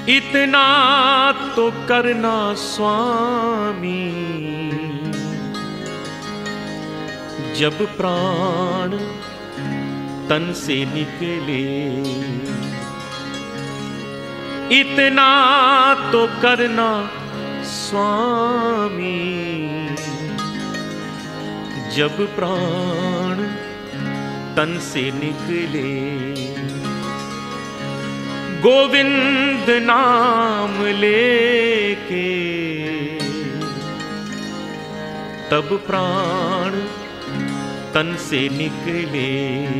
इतना तो करना स्वामी, जब प्राण तन से निकले। इतना तो करना स्वामी, जब प्राण तन से निकले। गोविंद नाम लेके तब प्राण तन से निकले।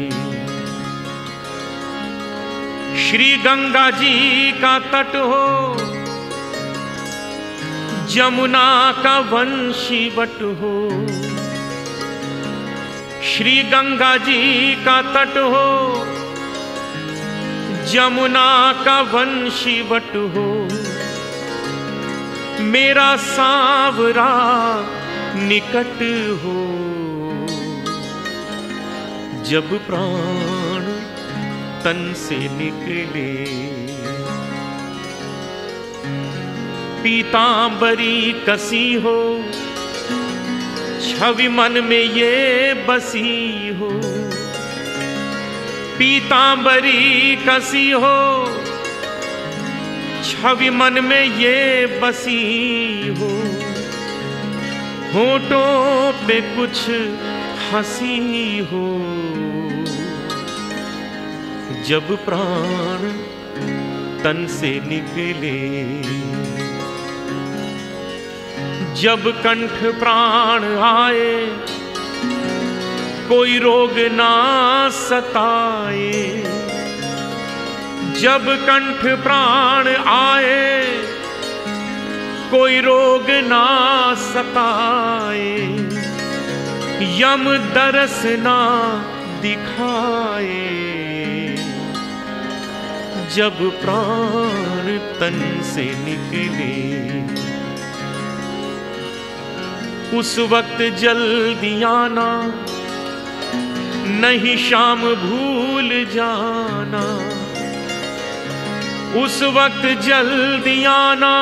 श्री गंगा जी का तट हो, जमुना का वंशीवट हो। श्री गंगा जी का तट हो, जमुना का वंशीवट हो। मेरा सांवरा निकट हो, जब प्राण तन से निकले। पीतांबरी कसी हो, छवि मन में ये बसी हो। पीतांबरी कसी हो, छवि मन में ये बसी हो। होठों पे कुछ हंसी हो, जब प्राण तन से निकले। जब कंठ प्राण आए, कोई रोग ना सताए। जब कंठ प्राण आए, कोई रोग ना सताए। यम दरस ना दिखाए, जब प्राण तन से निकले। उस वक्त जल्दी आना, नहीं शाम भूल जाना। उस वक्त जल्दी आना,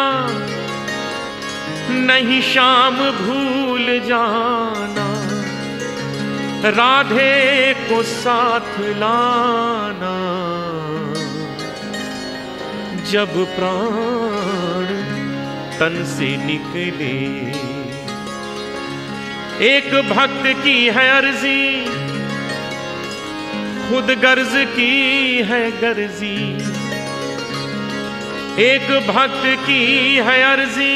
नहीं शाम भूल जाना। राधे को साथ लाना, जब प्राण तन से निकले। एक भक्त की है अर्जी, खुद गर्ज की है गर्जी। एक भक्त की है अर्जी,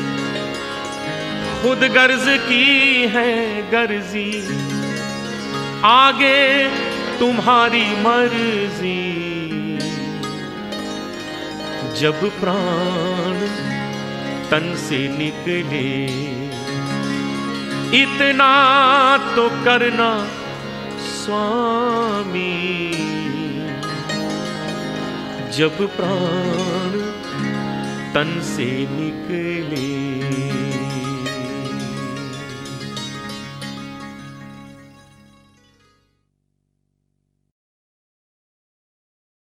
खुद गर्ज की है गर्जी। आगे तुम्हारी मर्जी, जब प्राण तन से निकले। इतना तो करना स्वामी, जब प्राण तन से निकले।